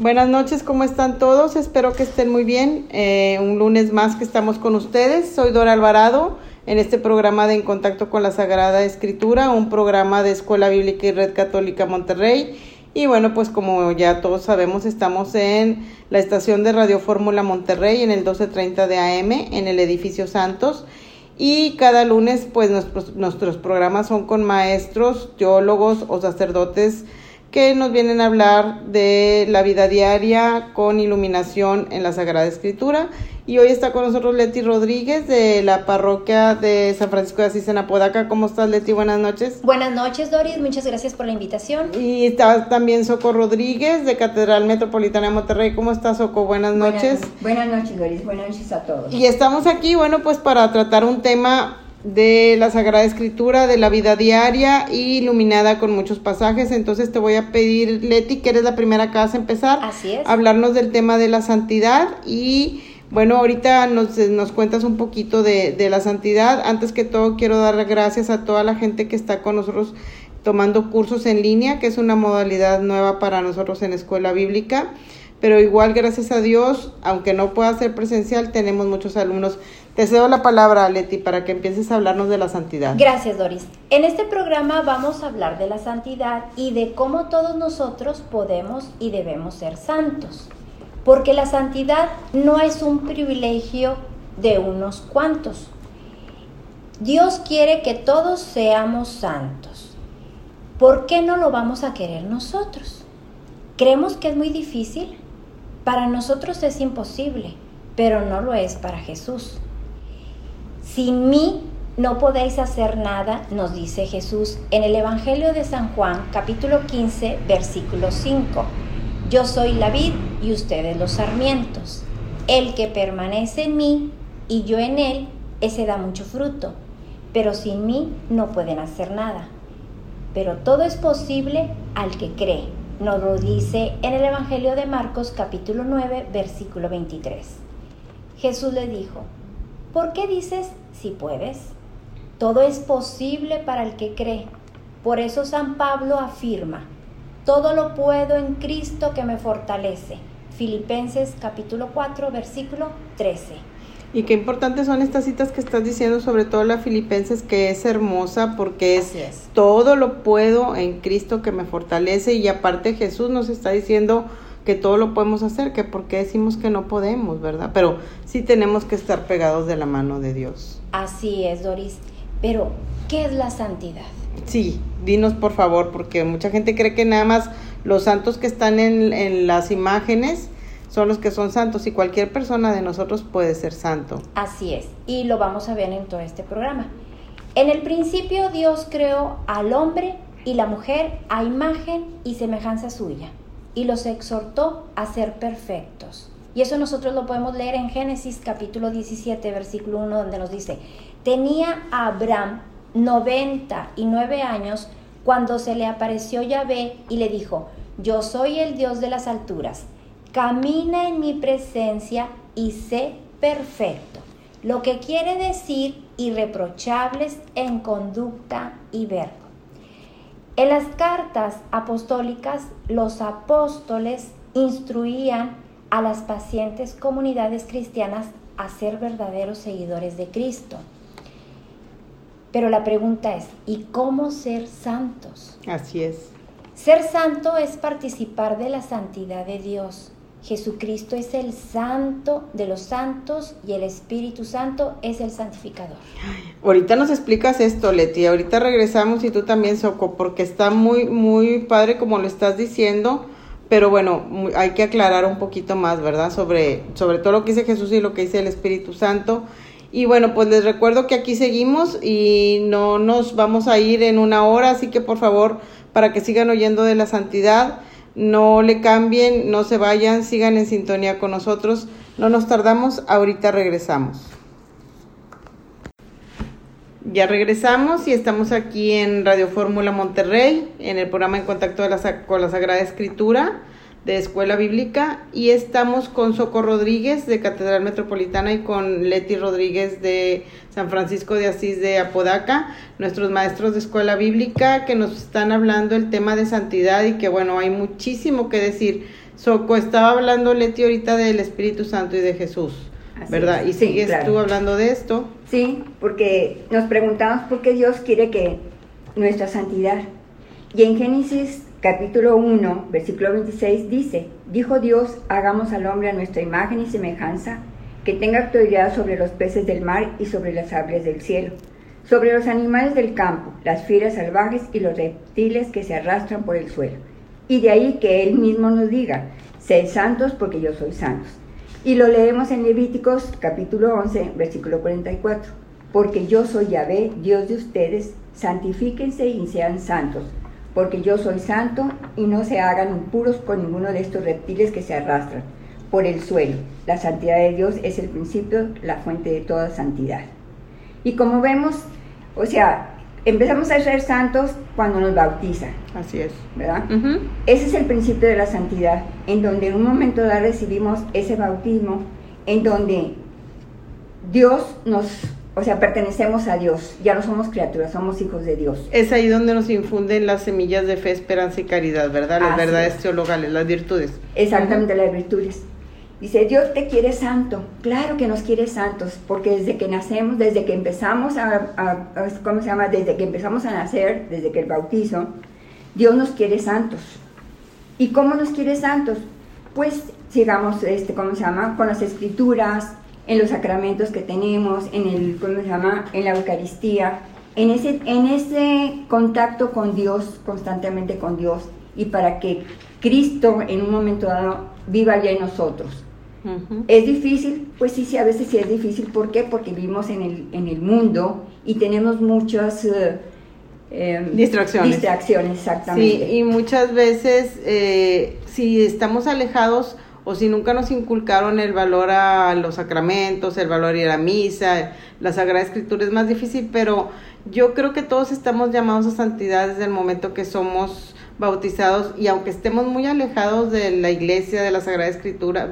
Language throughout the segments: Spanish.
Buenas noches, ¿cómo están todos? Espero que estén muy bien. Un lunes más que estamos con ustedes. Soy Dora Alvarado en este programa de En Contacto con la Sagrada Escritura, un programa de Escuela Bíblica y Red Católica Monterrey. Y bueno, pues como ya todos sabemos, estamos en la estación de Radio Fórmula Monterrey en el 12:30 de AM en el edificio Santos. Y cada lunes pues nuestros programas son con maestros, teólogos o sacerdotes que nos vienen a hablar de la vida diaria con iluminación en la Sagrada Escritura. Y hoy está con nosotros Leti Rodríguez de la parroquia de San Francisco de Asís en Apodaca. ¿Cómo estás, Leti? Buenas noches. Buenas noches, Doris. Muchas gracias por la invitación. Y está también Soco Rodríguez de Catedral Metropolitana de Monterrey. ¿Cómo estás, Soco? Buenas noches. Buenas noches, Doris. Buenas noches a todos. Y estamos aquí, bueno, pues para tratar un tema de la Sagrada Escritura, de la vida diaria, iluminada con muchos pasajes. Entonces te voy a pedir, Leti, que eres la primera que vas a empezar. Así es. A hablarnos del tema de la santidad. Y bueno, ahorita nos cuentas un poquito de la santidad. Antes que todo, quiero dar gracias a toda la gente que está con nosotros tomando cursos en línea, que es una modalidad nueva para nosotros en Escuela Bíblica. Pero igual, gracias a Dios, aunque no pueda ser presencial, tenemos muchos alumnos. Te cedo la palabra, Leti, para que empieces a hablarnos de la santidad. Gracias, Doris. En este programa vamos a hablar de la santidad y de cómo todos nosotros podemos y debemos ser santos. Porque la santidad no es un privilegio de unos cuantos. Dios quiere que todos seamos santos. ¿Por qué no lo vamos a querer nosotros? ¿Creemos que es muy difícil? Para nosotros es imposible, pero no lo es para Jesús. Sin mí no podéis hacer nada, nos dice Jesús en el Evangelio de San Juan, capítulo 15, versículo 5. Yo soy la vid y ustedes los sarmientos. El que permanece en mí y yo en él, ese da mucho fruto. Pero sin mí no pueden hacer nada. Pero todo es posible al que cree. Nos lo dice en el Evangelio de Marcos, capítulo 9, versículo 23. Jesús le dijo, ¿por qué dices si puedes? Todo es posible para el que cree. Por eso San Pablo afirma, todo lo puedo en Cristo que me fortalece. Filipenses, capítulo 4, versículo 13. Y qué importantes son estas citas que estás diciendo, sobre todo la Filipenses, que es hermosa porque es todo lo puedo en Cristo que me fortalece. Y aparte Jesús nos está diciendo que todo lo podemos hacer, que por qué decimos que no podemos, ¿verdad? Pero sí tenemos que estar pegados de la mano de Dios. Así es, Doris. Pero, ¿qué es la santidad? Sí, dinos por favor, porque mucha gente cree que nada más los santos que están en las imágenes son los que son santos, y cualquier persona de nosotros puede ser santo. Así es, y lo vamos a ver en todo este programa. En el principio Dios creó al hombre y la mujer a imagen y semejanza suya, y los exhortó a ser perfectos. Y eso nosotros lo podemos leer en Génesis capítulo 17, versículo 1, donde nos dice, tenía a Abraham 99 años cuando se le apareció Yahvé y le dijo, yo soy el Dios de las alturas, camina en mi presencia y sé perfecto, lo que quiere decir irreprochables en conducta y verbo. En las cartas apostólicas, los apóstoles instruían a las pacientes comunidades cristianas a ser verdaderos seguidores de Cristo. Pero la pregunta es, ¿y cómo ser santos? Así es. Ser santo es participar de la santidad de Dios. Jesucristo es el santo de los santos y el Espíritu Santo es el santificador. Ahorita nos explicas esto, Leti, ahorita regresamos y tú también, Soco, porque está muy, muy padre como lo estás diciendo, pero bueno, hay que aclarar un poquito más, ¿verdad? Sobre todo lo que dice Jesús y lo que dice el Espíritu Santo. Y bueno, pues les recuerdo que aquí seguimos y no nos vamos a ir en una hora, así que por favor, para que sigan oyendo de la santidad, no le cambien, no se vayan, sigan en sintonía con nosotros. No nos tardamos, ahorita regresamos. Ya regresamos y estamos aquí en Radio Fórmula Monterrey, en el programa En Contacto con la Sagrada Escritura de Escuela Bíblica, y estamos con Soco Rodríguez de Catedral Metropolitana y con Leti Rodríguez de San Francisco de Asís de Apodaca, nuestros maestros de Escuela Bíblica, que nos están hablando el tema de santidad y que bueno, hay muchísimo que decir Estaba hablando Leti ahorita del Espíritu Santo y de Jesús, Así ¿verdad? es. Y Sí, sigues claro. tú hablando de esto. Sí, porque nos preguntamos por qué Dios quiere que nuestra santidad. Y en Génesis capítulo 1, versículo 26 dice, dijo Dios, hagamos al hombre a nuestra imagen y semejanza, que tenga autoridad sobre los peces del mar y sobre las aves del cielo, sobre los animales del campo, las fieras salvajes y los reptiles que se arrastran por el suelo. Y de ahí que Él mismo nos diga, sed santos porque yo soy santos. Y lo leemos en Levíticos capítulo 11, versículo 44. Porque yo soy Yahvé, Dios de ustedes, santifíquense y sean santos, porque yo soy santo y no se hagan impuros con ninguno de estos reptiles que se arrastran por el suelo. La santidad de Dios es el principio, la fuente de toda santidad. Y como vemos, o sea, empezamos a ser santos cuando nos bautizan, Así es. ¿verdad? Ujú. Ese es el principio de la santidad, en donde en un momento dado recibimos ese bautismo, en donde Dios pertenecemos a Dios, ya no somos criaturas, somos hijos de Dios. Es ahí donde nos infunden las semillas de fe, esperanza y caridad, ¿verdad? Las Así verdades es. teologales, las virtudes. Exactamente, las virtudes. Dice, Dios te quiere santo. Claro que nos quiere santos, porque desde que nacemos, desde que empezamos desde que empezamos a nacer, desde que el bautizo, Dios nos quiere santos. ¿Y cómo nos quiere santos? Pues sigamos, con las escrituras, en los sacramentos que tenemos, en la Eucaristía, en ese contacto con Dios, constantemente con Dios, y para que Cristo en un momento dado viva ya en nosotros. Ujú. ¿Es difícil? Pues sí, a veces sí es difícil. ¿Por qué? Porque vivimos en el mundo y tenemos muchas Distracciones. Distracciones, exactamente. Sí, y muchas veces si estamos alejados o si nunca nos inculcaron el valor a los sacramentos, el valor a ir a misa, la Sagrada Escritura es más difícil, pero yo creo que todos estamos llamados a santidad desde el momento que somos bautizados, y aunque estemos muy alejados de la iglesia, de la Sagrada Escritura,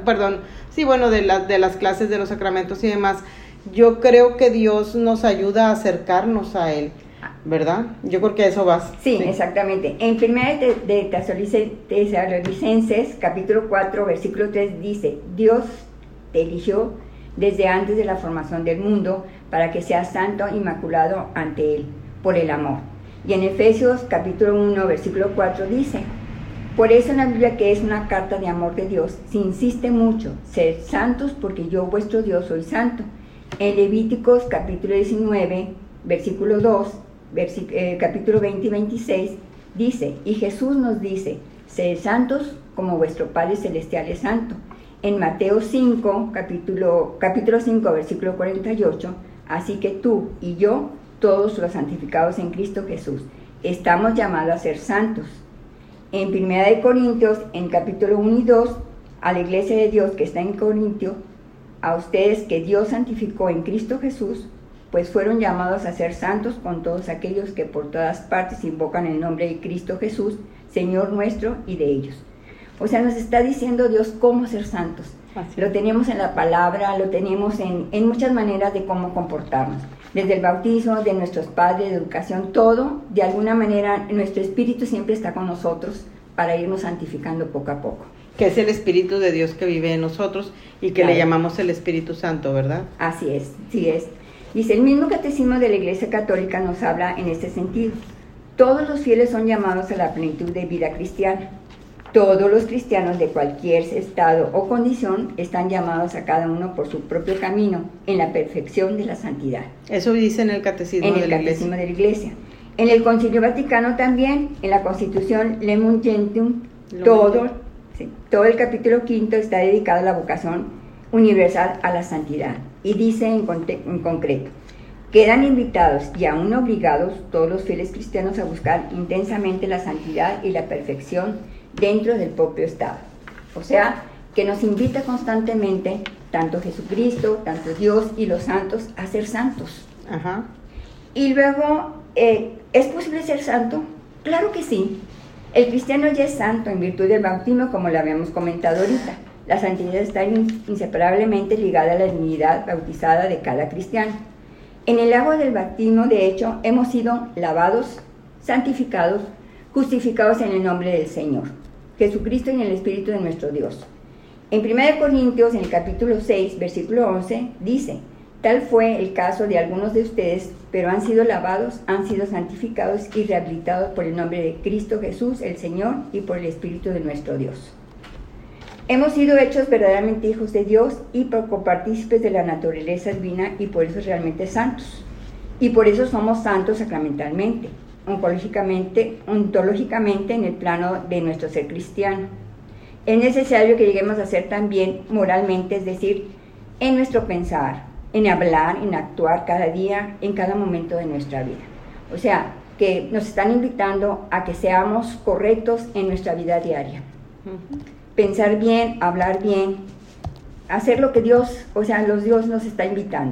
de las clases de los sacramentos y demás, yo creo que Dios nos ayuda a acercarnos a Él, ¿verdad? Yo creo que a eso vas. Sí, exactamente. En 1 de Tesalonicenses, capítulo 4, versículo 3, dice, Dios te eligió desde antes de la formación del mundo para que seas santo, inmaculado ante Él, por el amor. Y en Efesios, capítulo 1, versículo 4, dice, por eso en la Biblia, que es una carta de amor de Dios, se insiste mucho, sed santos porque yo, vuestro Dios, soy santo. En Levíticos, capítulo 19, versículo 2, capítulo 20 y 26, dice, y Jesús nos dice, sed santos como vuestro Padre Celestial es santo. En Mateo 5, capítulo 5, versículo 48, así que tú y yo, todos los santificados en Cristo Jesús, estamos llamados a ser santos. En 1 de Corintios, en capítulo 1 y 2, a la iglesia de Dios que está en Corintio, a ustedes que Dios santificó en Cristo Jesús, pues fueron llamados a ser santos con todos aquellos que por todas partes invocan el nombre de Cristo Jesús, Señor nuestro, y de ellos. O sea, nos está diciendo Dios cómo ser santos. Así. Lo tenemos en la palabra, lo tenemos en muchas maneras de cómo comportarnos. Desde el bautismo, de nuestros padres, de educación, todo, de alguna manera, nuestro espíritu siempre está con nosotros para irnos santificando poco a poco. Que es el Espíritu de Dios que vive en nosotros y que Claro. le llamamos el Espíritu Santo, ¿verdad? Así es, sí es. Dice, el mismo catecismo de la Iglesia Católica nos habla en este sentido. Todos los fieles son llamados a la plenitud de vida cristiana. Todos los cristianos de cualquier estado o condición están llamados a cada uno por su propio camino en la perfección de la santidad. Eso dice en el Catecismo En de el la Catecismo Iglesia. de la Iglesia. En el Concilio Vaticano también, en la Constitución Lumen Gentium, todo el capítulo 5 está dedicado a la vocación universal a la santidad. Y dice en concreto, quedan invitados y aún obligados todos los fieles cristianos a buscar intensamente la santidad y la perfección dentro del propio Estado. O sea, que nos invita constantemente, tanto Jesucristo, tanto Dios y los santos, a ser santos. Ajá. Y luego, ¿es posible ser santo? Claro que sí. El cristiano ya es santo en virtud del bautismo, como lo habíamos comentado ahorita. La santidad está inseparablemente ligada a la divinidad bautizada de cada cristiano. En el agua del bautismo, de hecho, hemos sido lavados, santificados, justificados en el nombre del Señor. Jesucristo y en el Espíritu de nuestro Dios. En 1 Corintios, en el capítulo 6, versículo 11, dice: tal fue el caso de algunos de ustedes, pero han sido lavados, han sido santificados y rehabilitados por el nombre de Cristo Jesús, el Señor, y por el Espíritu de nuestro Dios. Hemos sido hechos verdaderamente hijos de Dios y copartícipes de la naturaleza divina, y por eso realmente santos. Y por eso somos santos sacramentalmente, ontológicamente en el plano de nuestro ser cristiano. Es necesario que lleguemos a ser también moralmente, es decir, en nuestro pensar, en hablar, en actuar cada día, en cada momento de nuestra vida. O sea, que nos están invitando a que seamos correctos en nuestra vida diaria. Pensar bien, hablar bien, hacer lo que Dios nos está invitando.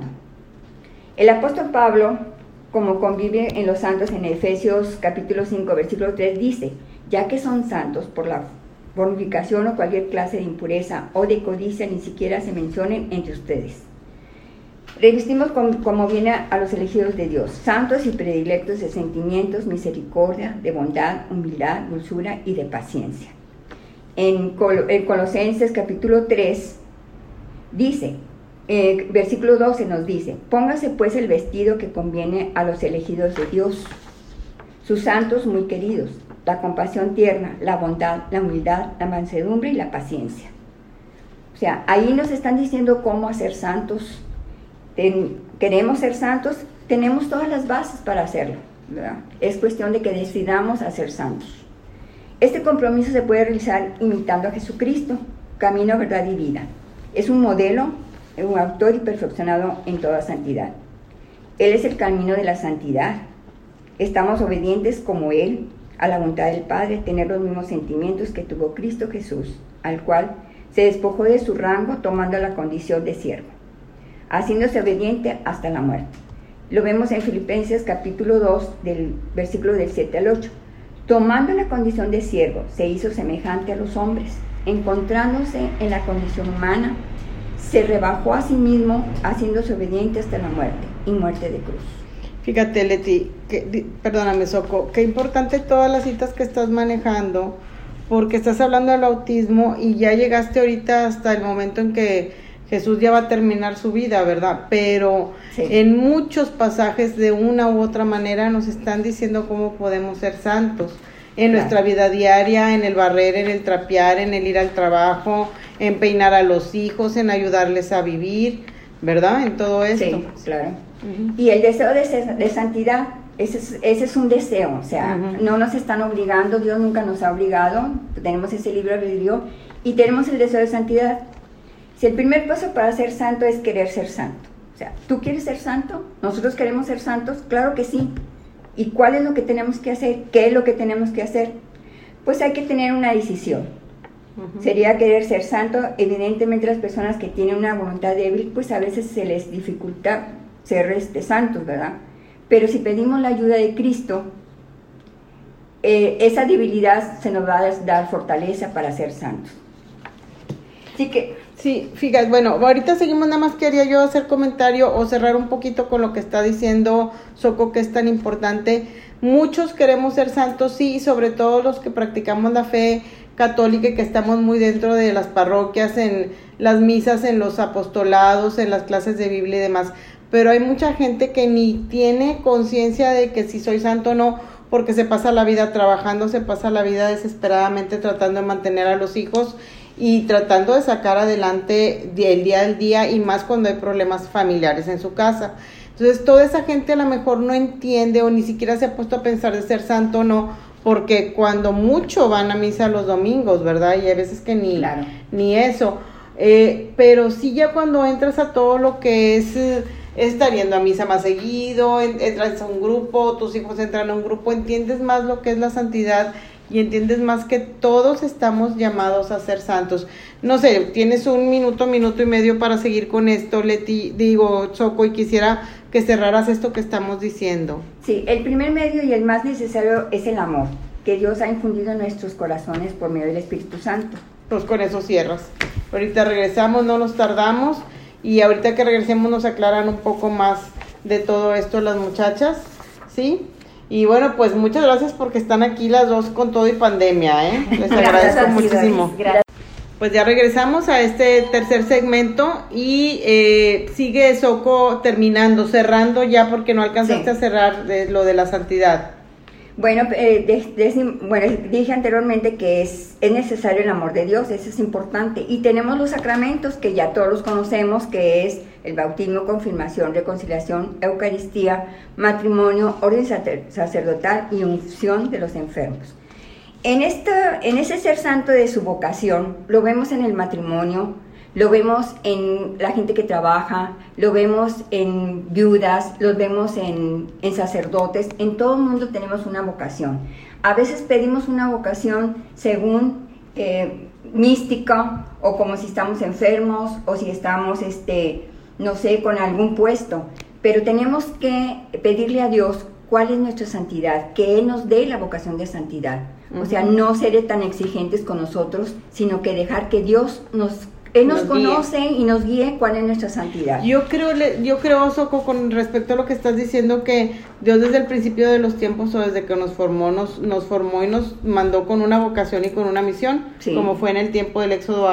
El apóstol Pablo, como convive en los santos en Efesios capítulo 5, versículo 3, dice: ya que son santos, por la fornicación o cualquier clase de impureza o de codicia ni siquiera se mencionen entre ustedes. Revestimos como viene a los elegidos de Dios, santos y predilectos de sentimientos, misericordia, de bondad, humildad, dulzura y de paciencia. En Colosenses capítulo 3 dice, versículo 12 nos dice: póngase pues el vestido que conviene a los elegidos de Dios, sus santos muy queridos, la compasión tierna, la bondad, la humildad, la mansedumbre y la paciencia. O sea, ahí nos están diciendo cómo hacer santos. Queremos ser santos, tenemos todas las bases para hacerlo, ¿verdad? Es cuestión de que decidamos a ser santos. Este compromiso se puede realizar imitando a Jesucristo, camino, verdad y vida. Es un modelo, un autor y perfeccionado en toda santidad. Él es el camino de la santidad. Estamos obedientes como Él a la voluntad del Padre, tener los mismos sentimientos que tuvo Cristo Jesús, al cual se despojó de su rango tomando la condición de siervo, haciéndose obediente hasta la muerte. Lo vemos en Filipenses capítulo 2, del versículo del 7 al 8. Tomando la condición de siervo, se hizo semejante a los hombres. Encontrándose en la condición humana, se rebajó a sí mismo, haciéndose obediente hasta la muerte, y muerte de cruz. Fíjate, Leti, perdóname, Soco, qué importante todas las citas que estás manejando, porque estás hablando del autismo y ya llegaste ahorita hasta el momento en que Jesús ya va a terminar su vida, ¿verdad? Pero sí, en muchos pasajes de una u otra manera nos están diciendo cómo podemos ser santos en nuestra vida diaria, en el barrer, en el trapear, en el ir al trabajo, en peinar a los hijos, en ayudarles a vivir, ¿verdad? En todo esto. Sí, claro. Y el deseo de santidad, ese es un deseo, o sea, no nos están obligando, Dios nunca nos ha obligado, tenemos ese libre albedrío y tenemos el deseo de santidad. Si el primer paso para ser santo es querer ser santo, o sea, ¿tú quieres ser santo? ¿Nosotros queremos ser santos? Claro que sí. ¿Y cuál es lo que tenemos que hacer? ¿Qué es lo que tenemos que hacer? Pues hay que tener una decisión. Sería querer ser santo. Evidentemente las personas que tienen una voluntad débil, pues a veces se les dificulta ser santos, ¿verdad? Pero si pedimos la ayuda de Cristo, esa debilidad se nos va a dar fortaleza para ser santos. Así que... Sí, fíjate, bueno, ahorita seguimos, nada más quería yo hacer comentario o cerrar un poquito con lo que está diciendo Soco, que es tan importante. Muchos queremos ser santos, sí, sobre todo los que practicamos la fe católica y que estamos muy dentro de las parroquias, en las misas, en los apostolados, en las clases de Biblia y demás. Pero hay mucha gente que ni tiene conciencia de que si soy santo o no, porque se pasa la vida trabajando, se pasa la vida desesperadamente tratando de mantener a los hijos y tratando de sacar adelante el día al día, y más cuando hay problemas familiares en su casa. Entonces toda esa gente a lo mejor no entiende o ni siquiera se ha puesto a pensar de ser santo o no, porque cuando mucho van a misa los domingos, ¿verdad? Y hay veces que ni eso. Pero sí, ya cuando entras a todo lo que es estar yendo a misa más seguido, entras a un grupo, tus hijos entran a un grupo, entiendes más lo que es la santidad y entiendes más que todos estamos llamados a ser santos. No sé, tienes un minuto y medio para seguir con esto, Leti, Soco, y quisiera que cerraras esto que estamos diciendo. Sí, el primer medio y el más necesario es el amor, que Dios ha infundido en nuestros corazones por medio del Espíritu Santo. Pues con eso cierras. Ahorita regresamos, no nos tardamos, y ahorita que regresemos nos aclaran un poco más de todo esto las muchachas, ¿sí? Y bueno, pues muchas gracias porque están aquí las dos con todo y pandemia, ¿eh? Les agradezco muchísimo. Gracias. Pues ya regresamos a este tercer segmento y sigue Soco cerrando ya porque no alcanzaste a cerrar lo de la santidad. Bueno, dije anteriormente que es necesario el amor de Dios, eso es importante. Y tenemos los sacramentos que ya todos los conocemos, que es el bautismo, confirmación, reconciliación, Eucaristía, matrimonio, orden sacerdotal y unción de los enfermos. En ese ser santo de su vocación, lo vemos en el matrimonio, lo vemos en la gente que trabaja, lo vemos en viudas, lo vemos en sacerdotes. En todo el mundo tenemos una vocación. A veces pedimos una vocación según mística, o como si estamos enfermos, o si estamos, no sé, con algún puesto. Pero tenemos que pedirle a Dios cuál es nuestra santidad, que Él nos dé la vocación de santidad. O sea, no ser tan exigentes con nosotros, sino que dejar que Dios Él nos conoce y nos guíe cuál es nuestra santidad. Yo creo, Soco, con respecto a lo que estás diciendo, que Dios desde el principio de los tiempos o desde que nos formó y nos mandó con una vocación y con una misión, sí, como fue en el tiempo del Éxodo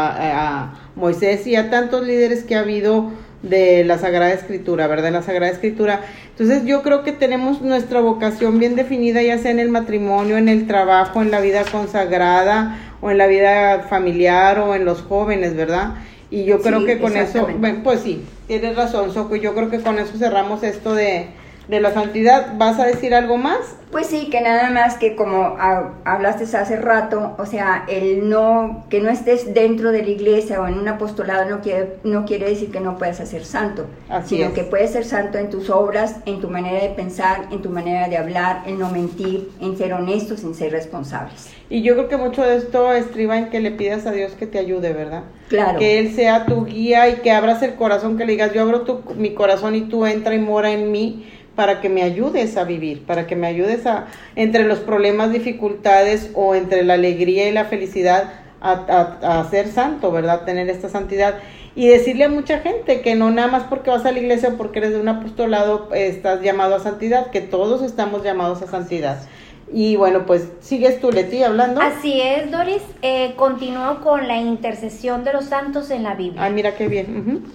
a Moisés y a tantos líderes que ha habido de la Sagrada Escritura, ¿verdad? En la Sagrada Escritura. Entonces yo creo que tenemos nuestra vocación bien definida, ya sea en el matrimonio, en el trabajo, en la vida consagrada, o en la vida familiar, o en los jóvenes, ¿verdad? Y yo creo que con eso, pues sí, tienes razón, Soco, yo creo que con eso cerramos esto de la santidad. ¿Vas a decir algo más? Pues sí, que nada más que como hablaste hace rato, o sea, que no estés dentro de la iglesia o en un apostolado no quiere decir que no puedas ser santo, sino que puedes ser santo en tus obras, en tu manera de pensar, en tu manera de hablar, en no mentir, en ser honestos, en ser responsables. Y yo creo que mucho de esto estriba en que le pidas a Dios que te ayude, ¿verdad? Claro. Que Él sea tu guía y que abras el corazón, que le digas, yo abro mi corazón y tú entra y mora en mí, para que me ayudes a vivir, para que me ayudes entre los problemas, dificultades, o entre la alegría y la felicidad, a ser santo, ¿verdad? Tener esta santidad. Y decirle a mucha gente que no nada más porque vas a la iglesia o porque eres de un apostolado estás llamado a santidad, que todos estamos llamados a santidad. Y bueno, pues sigues tú, Leti, hablando. Así es, Doris. Continúo con la intercesión de los santos en la Biblia. Ah, mira qué bien.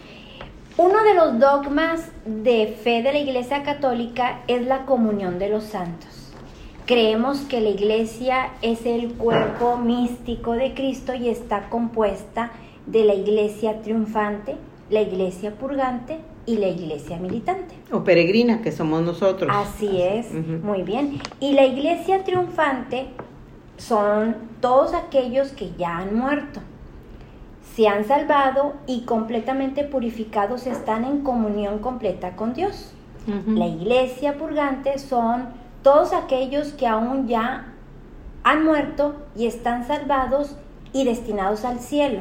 Uno de los dogmas de fe de la Iglesia Católica es la comunión de los santos. Creemos que la Iglesia es el cuerpo místico de Cristo y está compuesta de la Iglesia triunfante, la Iglesia purgante y la Iglesia militante. O peregrina, que somos nosotros. Así es, muy bien. Y la Iglesia triunfante son todos aquellos que ya han muerto, se han salvado y completamente purificados, están en comunión completa con Dios. La Iglesia purgante son todos aquellos que aún ya han muerto y están salvados y destinados al cielo.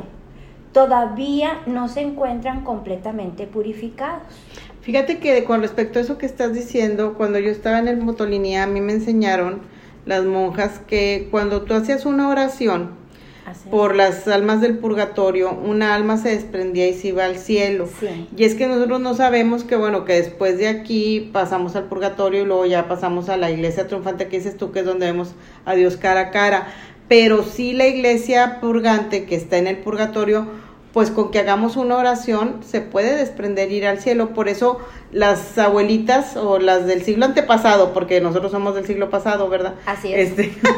Todavía no se encuentran completamente purificados. Fíjate que con respecto a eso que estás diciendo, cuando yo estaba en el Motolinía, a mí me enseñaron las monjas que cuando tú hacías una oración por las almas del purgatorio, una alma se desprendía y se iba al cielo. Sí. Y es que nosotros no sabemos que, bueno, que después de aquí pasamos al purgatorio y luego ya pasamos a la iglesia triunfante, que dices tú, que es donde vemos a Dios cara a cara. Pero sí, la iglesia purgante que está en el purgatorio, pues con que hagamos una oración se puede desprender e ir al cielo. Por eso las abuelitas o las del siglo antepasado, porque nosotros somos del siglo pasado, ¿verdad? Así es.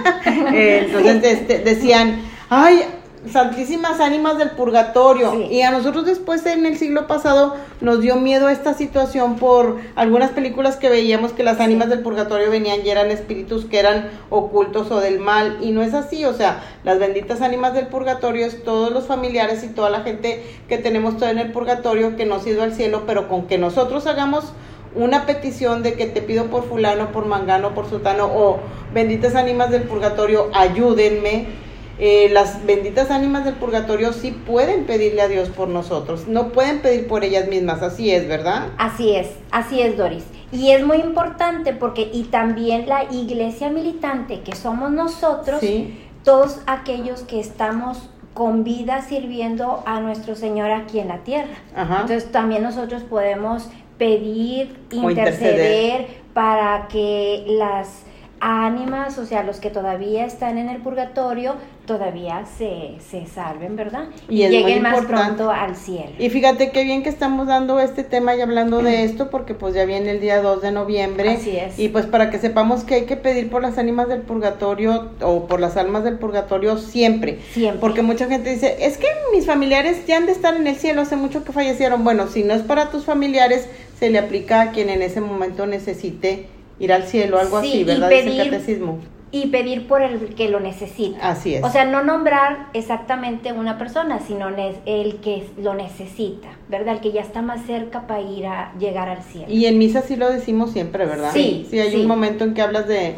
Entonces decían, ay, santísimas ánimas del purgatorio. Sí. Y a nosotros después en el siglo pasado nos dio miedo esta situación por algunas películas que veíamos, que las ánimas del purgatorio venían y eran espíritus que eran ocultos o del mal, y no es así. O sea, las benditas ánimas del purgatorio es todos los familiares y toda la gente que tenemos todavía en el purgatorio que no se ha ido al cielo, pero con que nosotros hagamos una petición de que te pido por fulano, por mangano, por sutano, o benditas ánimas del purgatorio, ayúdenme. Las benditas ánimas del purgatorio sí pueden pedirle a Dios por nosotros, no pueden pedir por ellas mismas, así es, ¿verdad? Así es, Doris. Y es muy importante porque, y también la iglesia militante que somos nosotros, sí, todos aquellos que estamos con vida sirviendo a nuestro Señor aquí en la tierra. Ajá. Entonces también nosotros podemos pedir, interceder para que las ánimas, o sea, los que todavía están en el purgatorio, todavía se salven, ¿verdad? Y lleguen más pronto al cielo. Y fíjate qué bien que estamos dando este tema y hablando de esto, porque pues ya viene el día 2 de noviembre. Así es. Y pues para que sepamos que hay que pedir por las ánimas del purgatorio o por las almas del purgatorio siempre. Siempre. Porque mucha gente dice, es que mis familiares ya han de estar en el cielo, hace mucho que fallecieron. Bueno, si no es para tus familiares, se le aplica a quien en ese momento necesite ir al cielo, algo Sí, así, ¿verdad? Dice el catecismo. Y pedir por el que lo necesita. Así es. O sea, no nombrar exactamente una persona, sino el que lo necesita, ¿verdad? El que ya está más cerca para llegar al cielo. Y en misa sí lo decimos siempre, ¿verdad? Sí. Sí, hay sí. un momento en que hablas de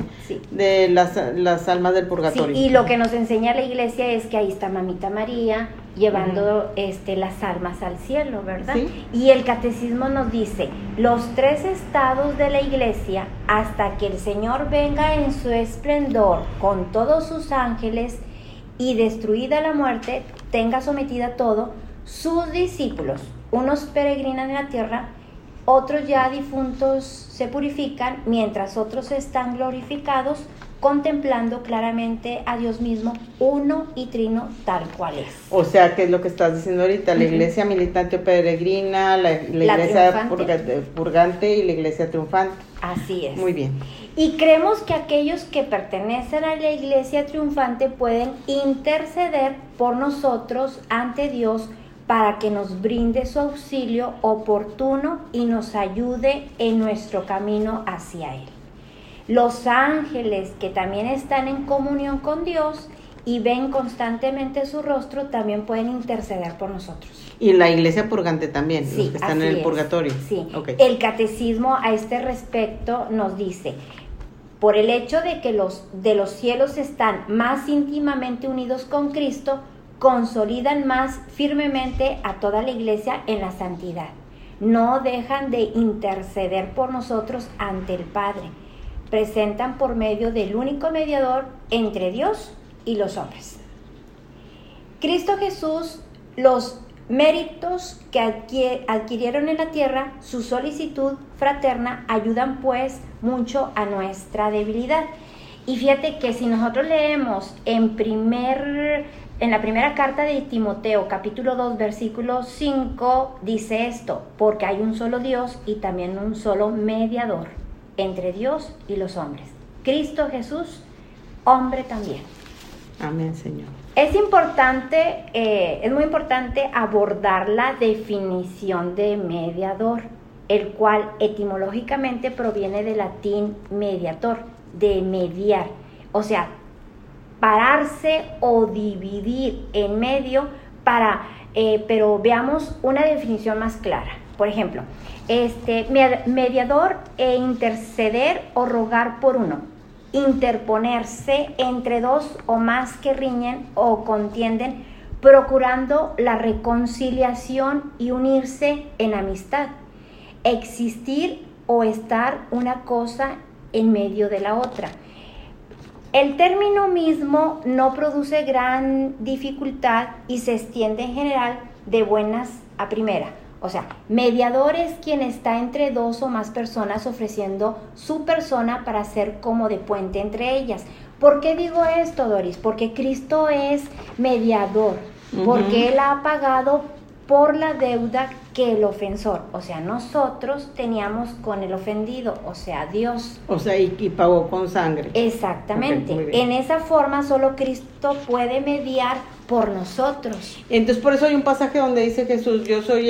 las almas del Sí, purgatorio. y lo que nos enseña la iglesia es que ahí está Mamita María llevando las almas al cielo, ¿verdad? Sí. Y el catecismo nos dice, los 3 estados de la iglesia, hasta que el Señor venga en su esplendor con todos sus ángeles y destruida la muerte, tenga sometida todo, sus discípulos, unos peregrinan en la tierra, otros ya difuntos se purifican, mientras otros están glorificados, contemplando claramente a Dios mismo, uno y trino tal cual es. O sea, que es lo que estás diciendo ahorita, la iglesia militante o peregrina, la iglesia purgante y la iglesia triunfante. Así es. Muy bien. Y creemos que aquellos que pertenecen a la iglesia triunfante pueden interceder por nosotros ante Dios para que nos brinde su auxilio oportuno y nos ayude en nuestro camino hacia Él. Los ángeles que también están en comunión con Dios y ven constantemente su rostro también pueden interceder por nosotros. Y la iglesia purgante también, Sí, los que están en el purgatorio. Sí, Okay. El catecismo a este respecto nos dice, por el hecho de que los de los cielos están más íntimamente unidos con Cristo, consolidan más firmemente a toda la iglesia en la santidad. No dejan de interceder por nosotros ante el Padre. Presentan por medio del único mediador entre Dios y los hombres. Cristo Jesús, los méritos que adquirieron en la tierra, su solicitud fraterna, ayudan pues mucho a nuestra debilidad. Y fíjate que si nosotros leemos en la primera carta de Timoteo, capítulo 2, versículo 5, dice esto, porque hay un solo Dios y también un solo mediador entre Dios y los hombres, Cristo Jesús, hombre también. Amén, Señor. Es muy importante abordar la definición de mediador, el cual etimológicamente proviene del latín mediator, de mediar, o sea, pararse o dividir en medio pero veamos una definición más clara. Por ejemplo, mediador e interceder o rogar por uno, interponerse entre dos o más que riñen o contienden, procurando la reconciliación y unirse en amistad, existir o estar una cosa en medio de la otra. El término mismo no produce gran dificultad y se extiende en general de buenas a primera. O sea, mediador es quien está entre dos o más personas ofreciendo su persona para ser como de puente entre ellas. ¿Por qué digo esto, Doris? Porque Cristo es mediador, porque Él ha pagado por la deuda que el ofensor, o sea, nosotros teníamos con el ofendido, o sea, Dios. O sea, y pagó con sangre. Exactamente. Okay, en esa forma solo Cristo puede mediar por nosotros. Entonces, por eso hay un pasaje donde dice Jesús, yo soy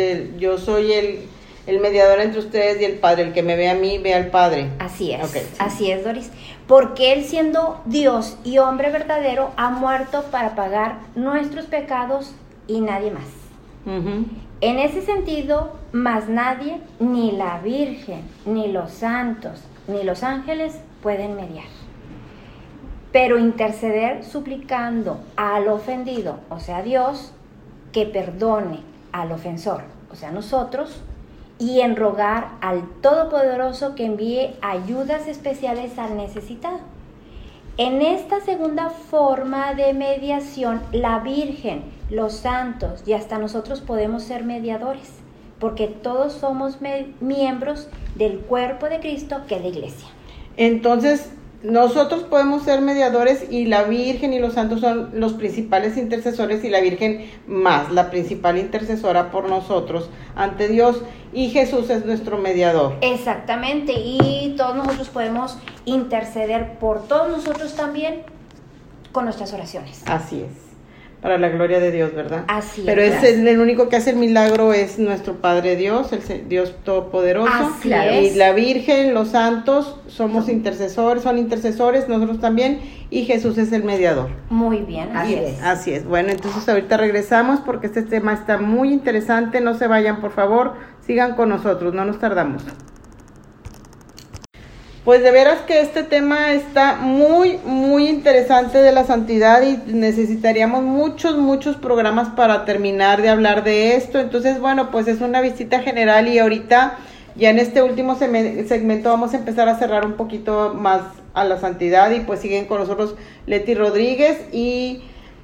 el mediador entre ustedes y el Padre, el que me ve a mí, ve al Padre. Así es, Okay, sí. Así es, Doris. Porque Él, siendo Dios y hombre verdadero, ha muerto para pagar nuestros pecados y nadie más. En ese sentido, más nadie, ni la Virgen, ni los santos, ni los ángeles pueden mediar. Pero interceder suplicando al ofendido, o sea, Dios, que perdone al ofensor, o sea, nosotros, y en rogar al Todopoderoso que envíe ayudas especiales al necesitado. En esta segunda forma de mediación, la Virgen, los santos y hasta nosotros podemos ser mediadores, porque todos somos miembros del cuerpo de Cristo, que es la iglesia. Entonces, nosotros podemos ser mediadores y la Virgen y los santos son los principales intercesores y la Virgen más, la principal intercesora por nosotros ante Dios, y Jesús es nuestro mediador. Exactamente, y todos nosotros podemos interceder por todos nosotros también con nuestras oraciones. Así es. Para la gloria de Dios, ¿verdad? Así es. Pero el único que hace el milagro es nuestro Padre Dios, el Dios Todopoderoso. Así y es. la Virgen, los santos, son intercesores, nosotros también, y Jesús es el mediador. Muy bien, así es. Así es. Bueno, entonces ahorita regresamos porque este tema está muy interesante. No se vayan, por favor, sigan con nosotros, no nos tardamos. Pues de veras que este tema está muy, muy interesante de la santidad y necesitaríamos muchos programas para terminar de hablar de esto. Entonces, bueno, pues es una visita general y ahorita ya en este último segmento vamos a empezar a cerrar un poquito más a la santidad y pues siguen con nosotros Leti Rodríguez y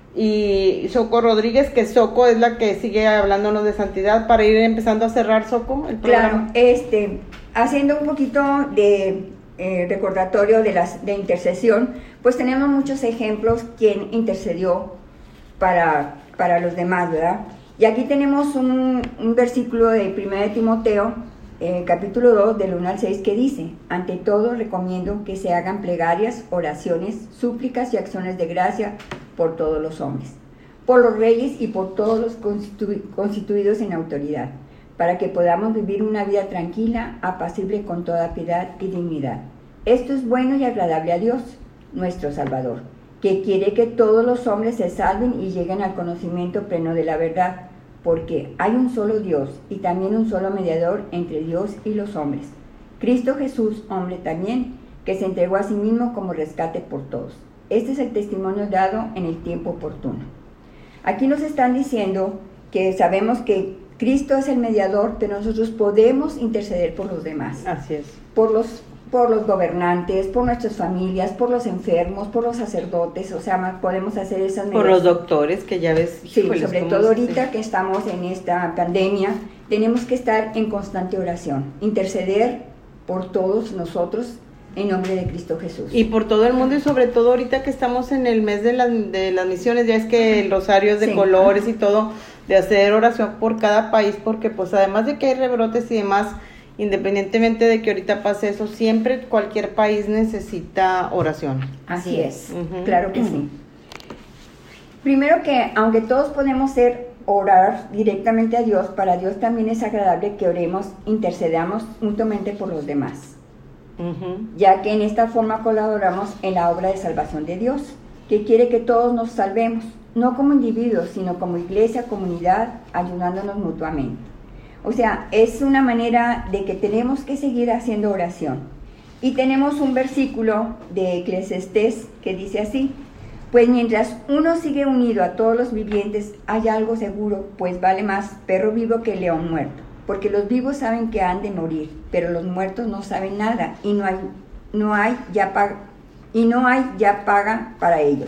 Soco Rodríguez, que Soco es la que sigue hablándonos de santidad para ir empezando a cerrar, Soco, el programa. Claro, haciendo un poquito de recordatorio de intercesión, pues tenemos muchos ejemplos quien intercedió para los demás, ¿verdad? Y aquí tenemos un versículo de 1 de Timoteo, capítulo 2, del 1 al 6, que dice: ante todo recomiendo que se hagan plegarias, oraciones, súplicas y acciones de gracia por todos los hombres, por los reyes y por todos los constituidos en autoridad, para que podamos vivir una vida tranquila, apacible con toda piedad y dignidad. Esto es bueno y agradable a Dios, nuestro Salvador, que quiere que todos los hombres se salven y lleguen al conocimiento pleno de la verdad, porque hay un solo Dios y también un solo mediador entre Dios y los hombres, Cristo Jesús, hombre también, que se entregó a sí mismo como rescate por todos. Este es el testimonio dado en el tiempo oportuno. Aquí nos están diciendo que sabemos que Cristo es el mediador, pero nosotros podemos interceder por los demás. Así es. Por los gobernantes, por nuestras familias, por los enfermos, por los sacerdotes, o sea, podemos hacer esas medidas. Por los doctores, que ya ves. Sí, sobre todo ahorita que estamos en esta pandemia, tenemos que estar en constante oración, interceder por todos nosotros en nombre de Cristo Jesús. Y por todo el mundo, y sobre todo ahorita que estamos en el mes de las misiones, ya es que el rosario de colores y todo, de hacer oración por cada país, porque pues además de que hay rebrotes y demás, independientemente de que ahorita pase eso, siempre cualquier país necesita oración. Así es, claro que sí. Primero que, aunque todos podemos orar directamente a Dios, para Dios también es agradable que oremos, intercedamos mutuamente por los demás. Ya que en esta forma colaboramos en la obra de salvación de Dios, que quiere que todos nos salvemos, no como individuos, sino como iglesia, comunidad, ayudándonos mutuamente. O sea, es una manera de que tenemos que seguir haciendo oración. Y tenemos un versículo de Eclesiastés que dice así: pues mientras uno sigue unido a todos los vivientes, hay algo seguro, pues vale más perro vivo que león muerto. Porque los vivos saben que han de morir, pero los muertos no saben nada, y no hay ya paga para ellos.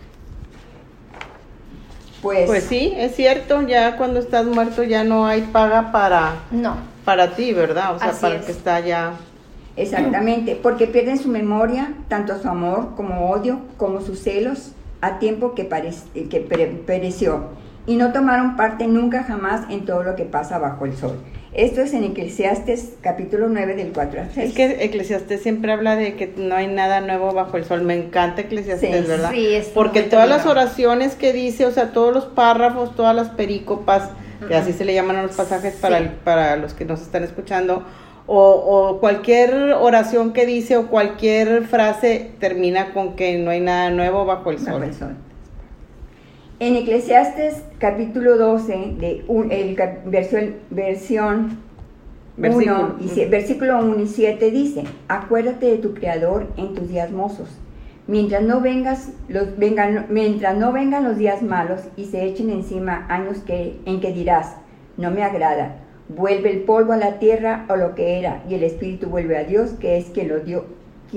Pues sí, es cierto, ya cuando estás muerto ya no hay paga para ti, ¿verdad? O sea, así para es. el que está ya. Exactamente, porque pierden su memoria, tanto su amor como odio, como sus celos, a tiempo que pereció. Y no tomaron parte nunca jamás en todo lo que pasa bajo el sol. Esto es en Eclesiastés capítulo 9 del 4 al 6. Es que Eclesiastés siempre habla de que no hay nada nuevo bajo el sol. Me encanta Eclesiastés, sí, ¿verdad? Sí, es porque todas las oraciones que dice, o sea, todos los párrafos, todas las perícopas, que así se le llaman a los pasajes para los que nos están escuchando, o cualquier oración que dice o cualquier frase termina con que no hay nada nuevo bajo el sol. Bajo el sol. En Eclesiastes capítulo 12, versículo 1 y 7 dice: acuérdate de tu Creador en tus días mozos, mientras no vengan los días malos y se echen encima años en que dirás: no me agrada, vuelve el polvo a la tierra o lo que era, y el espíritu vuelve a Dios, que es quien lo dio.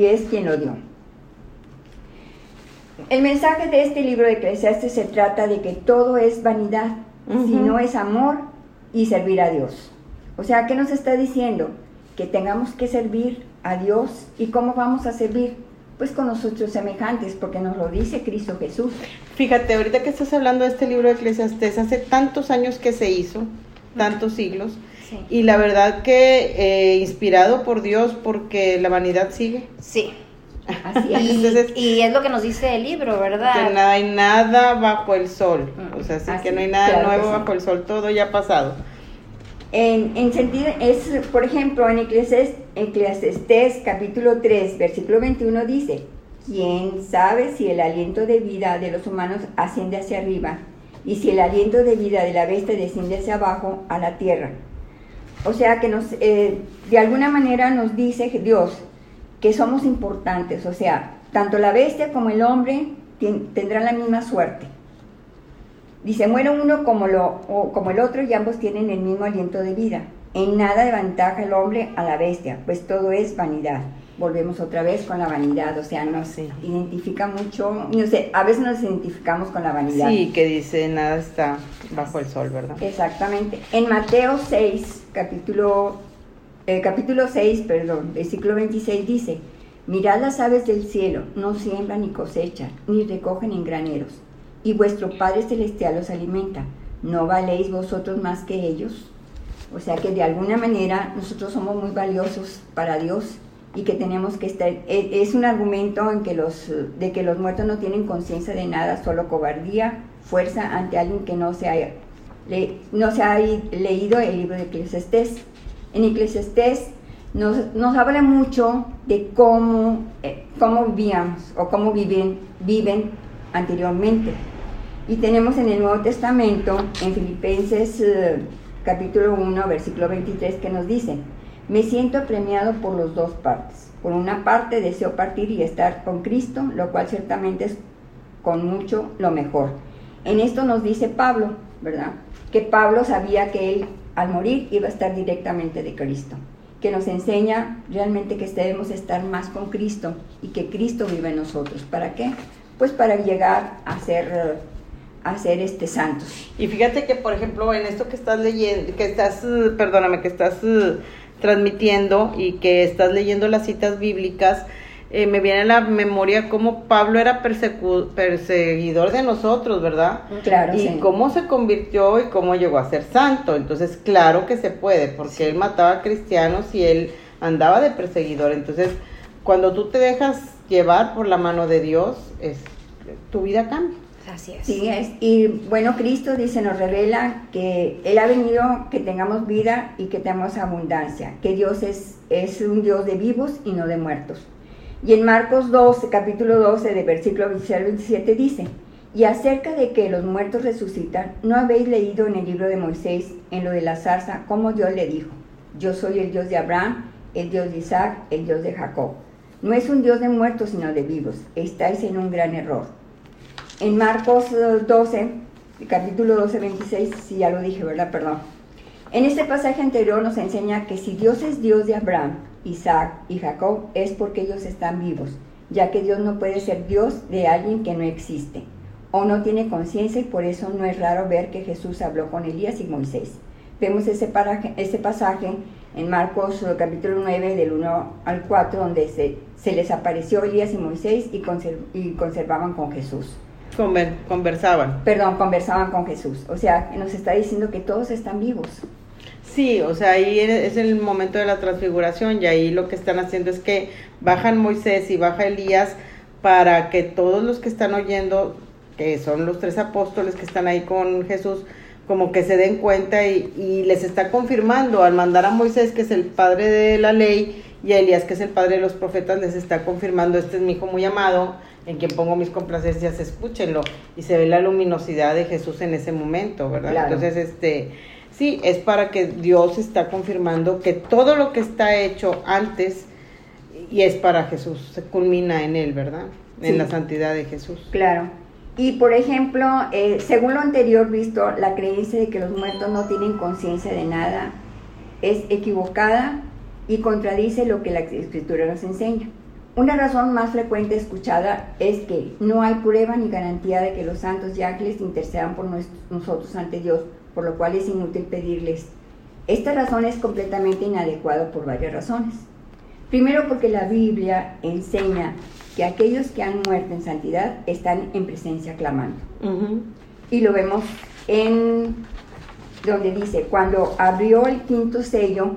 El mensaje de este libro de Eclesiastes se trata de que todo es vanidad, si no es amor y servir a Dios. O sea, ¿qué nos está diciendo? Que tengamos que servir a Dios. ¿Y cómo vamos a servir? Pues con nosotros semejantes, porque nos lo dice Cristo Jesús. Fíjate, ahorita que estás hablando de este libro de Eclesiastés, hace tantos años que se hizo, tantos siglos, Sí. y la verdad que inspirado por Dios, porque la vanidad sigue. Sí. Así es. Entonces, Y es lo que nos dice el libro, ¿verdad? que no hay nada bajo el sol, o sea, sí Así, que no hay nada claro que nuevo sí. bajo el sol, todo ya ha pasado. En sentido, es, por ejemplo, en Eclesiastés capítulo 3, versículo 21 dice: ¿quién sabe si el aliento de vida de los humanos asciende hacia arriba y si el aliento de vida de la bestia desciende hacia abajo a la tierra? O sea que de alguna manera nos dice Dios que somos importantes, o sea, tanto la bestia como el hombre tendrán la misma suerte. Dice, muere uno como el otro y ambos tienen el mismo aliento de vida. En nada de ventaja el hombre a la bestia, pues todo es vanidad. Volvemos otra vez con la vanidad, o sea, nos identifica mucho, no sé, a veces nos identificamos con la vanidad. Sí, que dice, nada está bajo el sol, ¿verdad? Exactamente. En Mateo 6, capítulo 6, versículo 26 dice: mirad las aves del cielo, no siembran ni cosechan, ni recogen en graneros, y vuestro Padre Celestial los alimenta. ¿No valéis vosotros más que ellos? O sea que de alguna manera nosotros somos muy valiosos para Dios y que tenemos que estar. Es un argumento en que de que los muertos no tienen conciencia de nada, solo cobardía, fuerza ante alguien que no se ha leído el libro de Eclesiastés. En Eclesiastés nos habla mucho de cómo vivíamos o cómo viven anteriormente. Y tenemos en el Nuevo Testamento, en Filipenses capítulo 1, versículo 23, que nos dice: me siento apremiado por las dos partes. Por una parte deseo partir y estar con Cristo, lo cual ciertamente es con mucho lo mejor. En esto nos dice Pablo, ¿verdad? Que Pablo sabía que él al morir iba a estar directamente de Cristo, que nos enseña realmente que debemos estar más con Cristo y que Cristo vive en nosotros. ¿Para qué? Pues para llegar a ser santos. Y fíjate que, por ejemplo, en esto que estás leyendo, que estás transmitiendo y que estás leyendo las citas bíblicas, me viene a la memoria cómo Pablo era perseguidor de nosotros, ¿verdad? Claro, y sí. cómo se convirtió y cómo llegó a ser santo. Entonces, claro que se puede, porque sí, él mataba a cristianos y él andaba de perseguidor. Entonces, cuando tú te dejas llevar por la mano de Dios, tu vida cambia. Así es. Sí, y bueno, Cristo nos revela que Él ha venido que tengamos vida y que tengamos abundancia, que Dios es un Dios de vivos y no de muertos. Y en Marcos 12, capítulo 12, de versículo 26 al 27 dice: y acerca de que los muertos resucitan, ¿no habéis leído en el libro de Moisés, en lo de la zarza, cómo Dios le dijo: yo soy el Dios de Abraham, el Dios de Isaac, el Dios de Jacob? No es un Dios de muertos, sino de vivos. Estáis en un gran error. En Marcos 12, capítulo 12, 26, sí, ya lo dije, ¿verdad? Perdón. En este pasaje anterior nos enseña que si Dios es Dios de Abraham, Isaac y Jacob, es porque ellos están vivos, ya que Dios no puede ser Dios de alguien que no existe o no tiene conciencia, y por eso no es raro ver que Jesús habló con Elías y Moisés. Vemos ese pasaje en Marcos capítulo 9, del 1 al 4, donde se les apareció Elías y Moisés y conversaban con Jesús. Conversaban con Jesús. O sea, nos está diciendo que todos están vivos. Sí, o sea, ahí es el momento de la transfiguración, y ahí lo que están haciendo es que bajan Moisés y baja Elías para que todos los que están oyendo, que son los 3 apóstoles que están ahí con Jesús, como que se den cuenta y les está confirmando al mandar a Moisés, que es el padre de la ley, y a Elías, que es el padre de los profetas, les está confirmando: este es mi hijo muy amado, en quien pongo mis complacencias, escúchenlo. Y se ve la luminosidad de Jesús en ese momento, ¿verdad? Claro. Entonces, sí, es para que Dios está confirmando que todo lo que está hecho antes, y es para Jesús, se culmina en él, ¿verdad? En la santidad de Jesús. Claro. Y por ejemplo, según lo anterior visto, la creencia de que los muertos no tienen conciencia de nada es equivocada y contradice lo que la Escritura nos enseña. Una razón más frecuente escuchada es que no hay prueba ni garantía de que los santos y ángeles intercedan por nosotros ante Dios, por lo cual es inútil pedirles Esta razón es completamente inadecuada por varias razones. Primero, porque la Biblia enseña que aquellos que han muerto en santidad están en presencia clamando. Y lo vemos en donde dice, cuando abrió el quinto sello,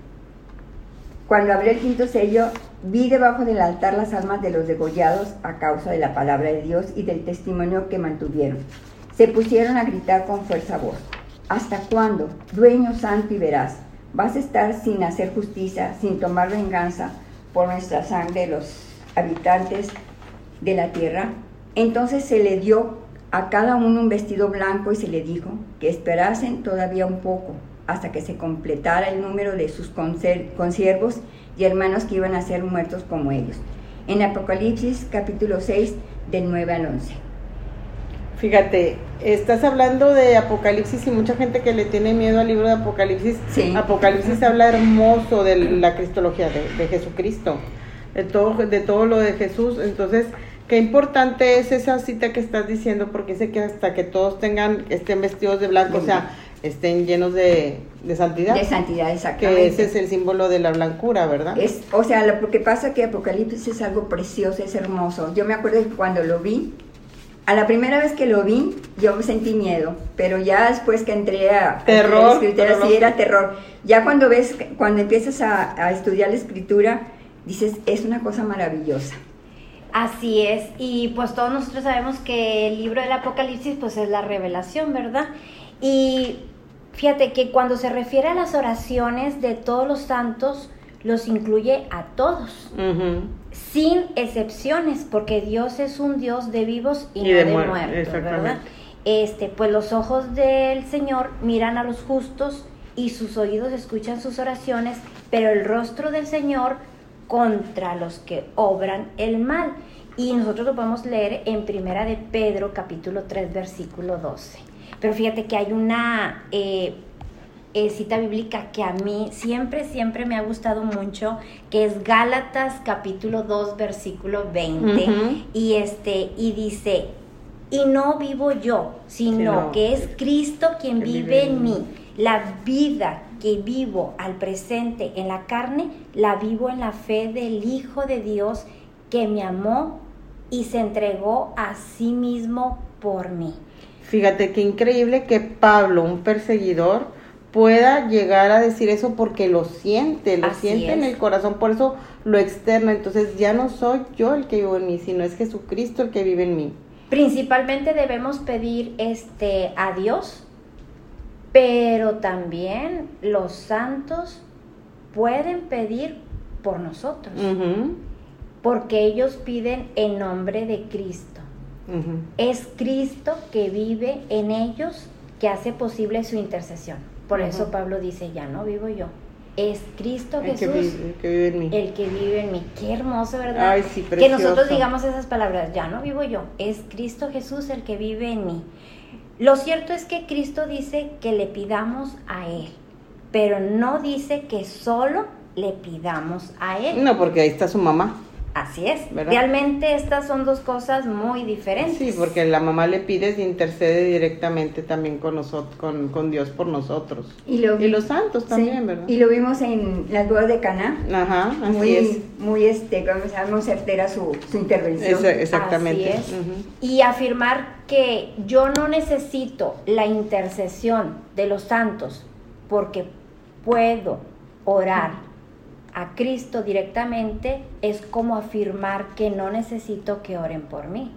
vi debajo del altar las almas de los degollados a causa de la palabra de Dios y del testimonio que mantuvieron. Se pusieron a gritar con fuerza voz. ¿Hasta cuándo, dueño santo y veraz, vas a estar sin hacer justicia, sin tomar venganza por nuestra sangre de los habitantes de la tierra? Entonces se le dio a cada uno un vestido blanco y se le dijo que esperasen todavía un poco hasta que se completara el número de sus consiervos y hermanos que iban a ser muertos como ellos. En Apocalipsis capítulo 6 del 9 al 11. Fíjate, estás hablando de Apocalipsis y mucha gente que le tiene miedo al libro de Apocalipsis. Sí. Apocalipsis habla hermoso de la cristología de Jesucristo, de todo lo de Jesús. Entonces, qué importante es esa cita que estás diciendo, porque sé que hasta que todos estén vestidos de blanco, o sea, estén llenos de santidad. De santidad, exactamente. Que ese es el símbolo de la blancura, ¿verdad? Lo que pasa es que Apocalipsis es algo precioso, es hermoso. Yo me acuerdo que cuando lo vi, a la primera vez que lo vi, yo me sentí miedo, pero ya después que entré a terror, la escritura, sí era terror. Ya cuando empiezas a estudiar la escritura, dices, es una cosa maravillosa. Así es, y pues todos nosotros sabemos que el libro del Apocalipsis pues es la revelación, ¿verdad? Y fíjate que cuando se refiere a las oraciones de todos los santos, los incluye a todos, sin excepciones, porque Dios es un Dios de vivos y no de muertos, ¿verdad? Pues los ojos del Señor miran a los justos y sus oídos escuchan sus oraciones, pero el rostro del Señor contra los que obran el mal. Y nosotros lo podemos leer en Primera de Pedro, capítulo 3, versículo 12. Pero fíjate que hay una cita bíblica que a mí siempre me ha gustado mucho, que es Gálatas, capítulo 2, versículo 20. Y dice, y no vivo yo, sino que es Cristo quien vive en mí. La vida que vivo al presente en la carne, la vivo en la fe del Hijo de Dios que me amó y se entregó a sí mismo por mí. Fíjate qué increíble que Pablo, un perseguidor, pueda llegar a decir eso porque lo siente en el corazón, por eso lo externa. Entonces ya no soy yo el que vivo en mí, sino es Jesucristo el que vive en mí. Principalmente debemos pedir a Dios, pero también los santos pueden pedir por nosotros, porque ellos piden en nombre de Cristo. Es Cristo que vive en ellos, que hace posible su intercesión. Por eso Pablo dice, ya no vivo yo, es Cristo Jesús el que vive en mí. El que vive en mí. Qué hermoso, ¿verdad? Ay, sí, precioso. Que nosotros digamos esas palabras, ya no vivo yo, es Cristo Jesús el que vive en mí. Lo cierto es que Cristo dice que le pidamos a Él, pero no dice que solo le pidamos a Él. No, porque ahí está su mamá. Así es, ¿verdad? Realmente estas son dos cosas muy diferentes. Sí, porque la mamá le pide y intercede directamente también con nosotros, con Dios por nosotros. Y los santos también, ¿verdad? Y lo vimos en las bodas de Caná. Ajá, así es. Muy muy certera su intervención. Exactamente. Así es. Y afirmar que yo no necesito la intercesión de los santos porque puedo orar a Cristo directamente es como afirmar que no necesito que oren por mí.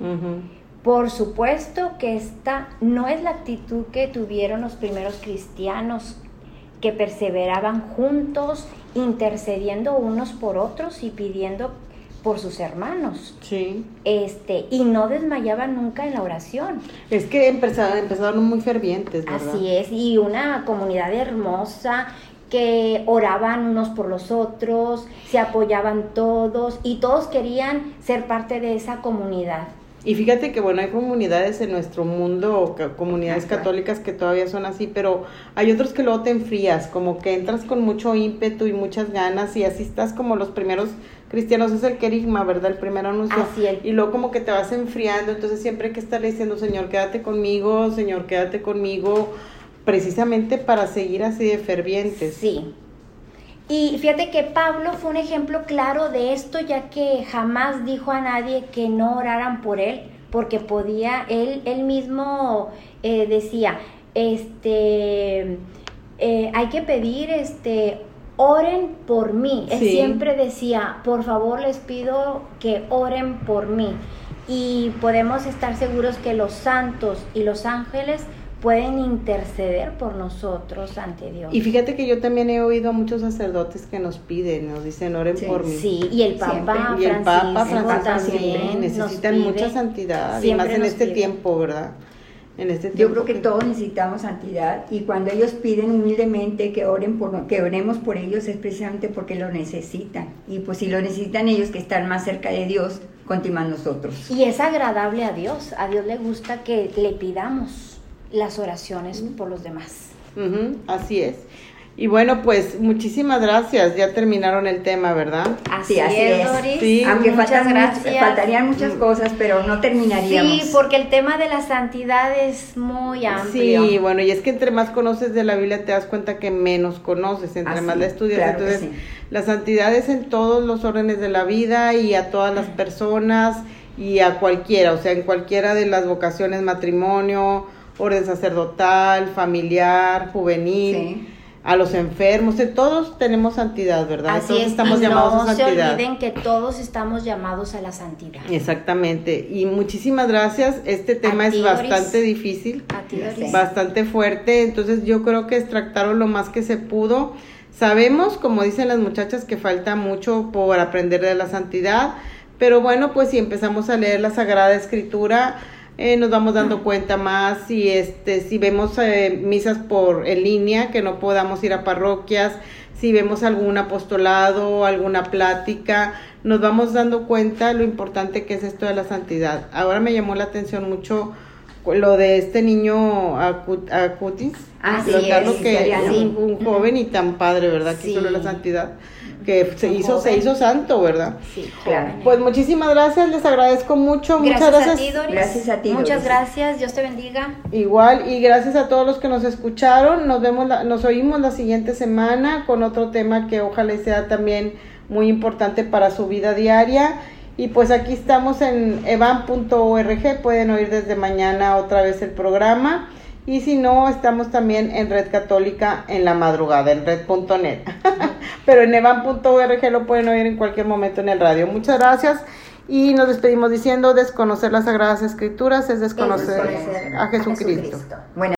Por supuesto que esta no es la actitud que tuvieron los primeros cristianos, que perseveraban juntos, intercediendo unos por otros y pidiendo por sus hermanos. Sí. Y no desmayaban nunca en la oración. Es que empezaron muy fervientes, ¿verdad? Así es, y una comunidad hermosa, que oraban unos por los otros, se apoyaban todos y todos querían ser parte de esa comunidad. Y fíjate que bueno, hay comunidades en nuestro mundo, comunidades católicas que todavía son así, pero hay otros que luego te enfrías, como que entras con mucho ímpetu y muchas ganas y así estás como los primeros cristianos, es el querigma, ¿verdad? El primer anuncio. Así es. Y luego como que te vas enfriando, entonces siempre hay que estarle diciendo, Señor, quédate conmigo, precisamente para seguir así de fervientes. Sí. Y fíjate que Pablo fue un ejemplo claro de esto, ya que jamás dijo a nadie que no oraran por él, porque podía, él mismo decía, hay que pedir, oren por mí. Él siempre decía, por favor les pido que oren por mí. Y podemos estar seguros que los santos y los ángeles pueden interceder por nosotros ante Dios. Y fíjate que yo también he oído a muchos sacerdotes que nos piden, nos dicen oren por mí. Sí, y el Papa y el Papa Francisco también necesitan mucha santidad, y más en este tiempo, ¿verdad? En este tiempo. Yo creo que todos necesitamos santidad, y cuando ellos piden humildemente que oremos por ellos, es precisamente porque lo necesitan. Y pues si lo necesitan ellos, que están más cerca de Dios, continúan nosotros. Y es agradable a Dios le gusta que le pidamos las oraciones por los demás. Así es. Y bueno, pues muchísimas gracias. Ya terminaron el tema, ¿verdad? Así es, Doris. Sí. Aunque muchas gracias. Faltarían muchas cosas, pero no terminaríamos. Sí, porque el tema de la santidad es muy amplio. Sí, bueno, y es que entre más conoces de la Biblia te das cuenta que menos conoces, entre más la estudias. Claro, entonces, la santidad es en todos los órdenes de la vida y a todas las personas y a cualquiera, o sea, en cualquiera de las vocaciones, matrimonio, orden sacerdotal, familiar, juvenil, a los enfermos, todos tenemos santidad, ¿verdad? Así todos es, estamos llamados a santidad. No se olviden que todos estamos llamados a la santidad. Exactamente, y muchísimas gracias. Este tema es bastante difícil, bastante fuerte, entonces yo creo que extractaron lo más que se pudo. Sabemos, como dicen las muchachas, que falta mucho por aprender de la santidad, pero bueno, pues si empezamos a leer la Sagrada Escritura, nos vamos dando cuenta más. Y si vemos misas en línea, que no podamos ir a parroquias, si vemos algún apostolado, alguna plática, nos vamos dando cuenta lo importante que es esto de la santidad. Ahora me llamó la atención mucho lo de este niño Acutis, Carlos, que es un joven y tan padre, ¿verdad? Que hizo la santidad, que se hizo santo, ¿verdad? Sí, claro. Pues muchísimas gracias, les agradezco mucho. Muchas gracias. A ti, Doris. Gracias a ti, Muchas Doris. gracias, Dios te bendiga. Igual, y gracias a todos los que nos escucharon. Nos oímos la siguiente semana con otro tema que ojalá sea también muy importante para su vida diaria. Y pues aquí estamos en evan.org, pueden oír desde mañana otra vez el programa. Y si no, estamos también en Red Católica en la madrugada, en red.net. Pero en evan.org lo pueden oír en cualquier momento en el radio. Muchas gracias y nos despedimos diciendo: desconocer las Sagradas Escrituras es desconocer a Jesucristo. Bueno.